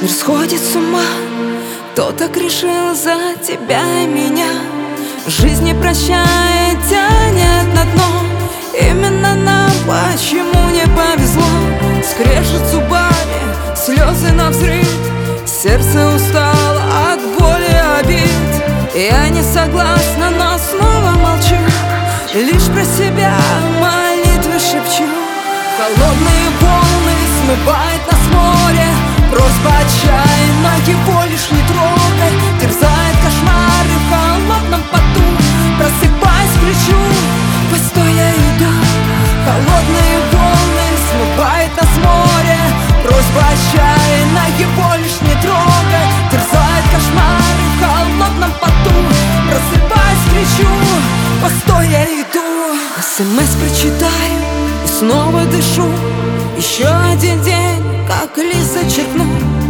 Мир сходит с ума, кто так решил за тебя и меня. Жизнь не прощает, тянет на дно. Именно нам почему не повезло? Скрежет зубами, слезы навзрыд. Сердце устало от боли и обид. Я не согласна, но снова молчу. Лишь про себя молитвы шепчу. Холодные волны смывает нас море. Просьба отчаянна, его лишь не трогай. Терзает кошмары в холодном поту. Просыпаясь, кричу: постой, я иду. Холодные волны смывает нас море. Просьба отчаянна, его лишь не трогай. Терзает кошмары в холодном поту. Просыпаясь, кричу: постой, я иду. СМС прочитаю и снова дышу. Еще один день, как лист зачеркну.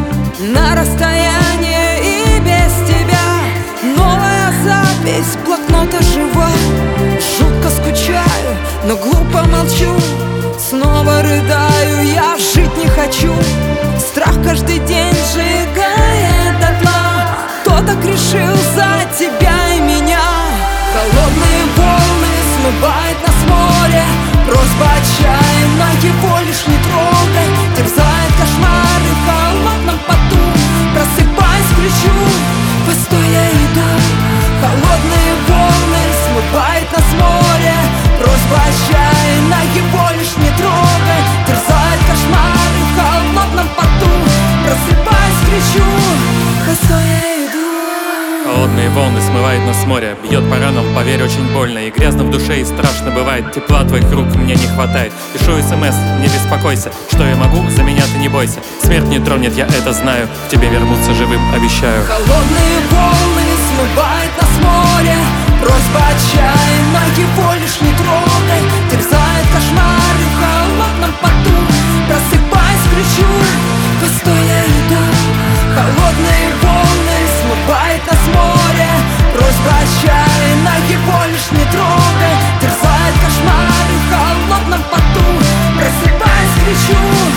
На расстоянии и без тебя. Новая запись блокнота жива. Жутко скучаю, но глупо молчу. Снова рыдаю, я жить не хочу. Страх каждый день сжигает дотла. Кто так решил за тебя и меня? Холодные волны смывает нас море. Просьба отчаянна, его лишь не трогай. Терзает кошмары в холодном поту. Просыпаясь, кричу: постой, я иду. Холодные волны смывает нас море. Просьба отчаянна, его лишь не трогай. Терзает кошмары в холодном поту. Просыпаясь, кричу: постой, я иду. Холодные волны смывает нас с моря. Бьет по ранам, поверь, очень больно. И грязно в душе, и страшно бывает. Тепла твоих рук мне не хватает. Пишу СМС, не беспокойся. Что я могу, за меня ты не бойся. Смерть не тронет, я это знаю. К тебе вернуться живым, обещаю. Холодные волны смывает нас море. Просьба отчаянна, его лишь не трогай. Терзает кошмары в холодном поту. Просыпаясь, кричу: постой, я иду. Холодные волны смывает нас море. Просьба отчаянна, его лишь не трогай. Терзает кошмары в холодном поту. Просыпаясь, кричу: